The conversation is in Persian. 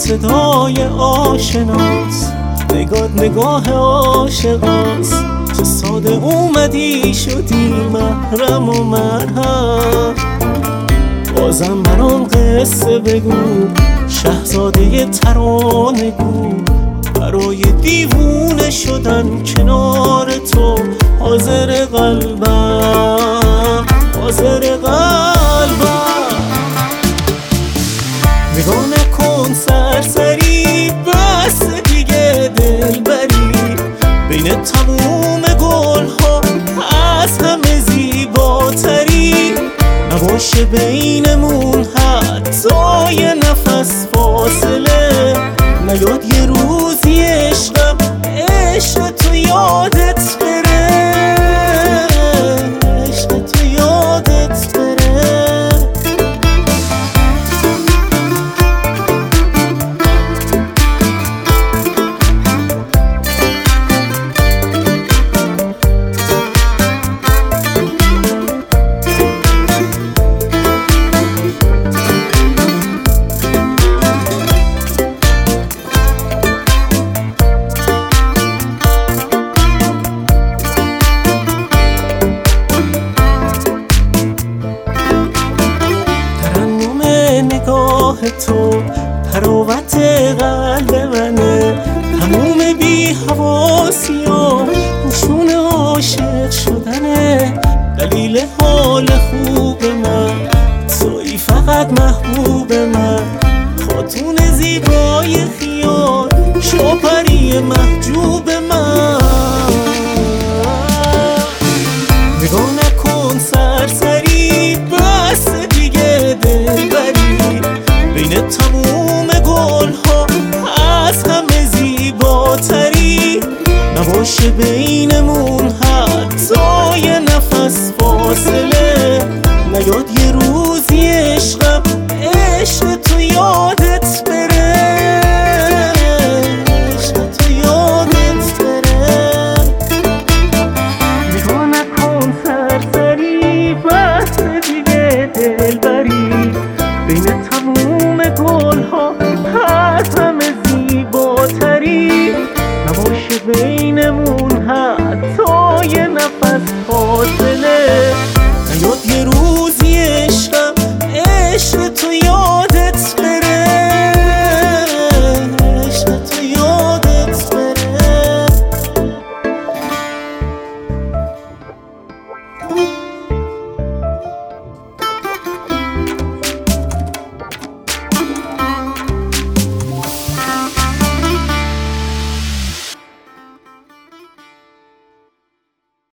صدای آشناس، نگات نگاه عاشقاست. چه ساده اومدی شدی محرم و مرهم، بازم برام قصه بگو شهزاده ترانه گو. برای دیوونه شدن کنار تو حاضر قلبم، حاضر قلبم. نگاه نکن سرسری، بس دیگه دلبری. بین تموم گل ها از همه زیباتری. نباشه بینمون حتی یه نفس فاصله. نیاد یه روزی عشقم عشق تو یادت بره، عشق تو یادت بره. تو تراوت قلب منه، تموم بی حواسی ها نشون عاشق شدنه. دلیل حال خوب من تویی، فقط محبوب من. خاتون زیبای خیال، شوپری محجوب من. نگاه نکن سرسری، بس دیگه دلبری. بین تموم گل ها از همه زیباتری. نباشه بینمون حتی یه نفس فاصله. نیاد یه روزی عشقم عشق تو یادت بره، عشق تو یادت بره. نگاه نکن سرسری، بس دیگه دلبری. بین تموم گل ها از همه زیباتری.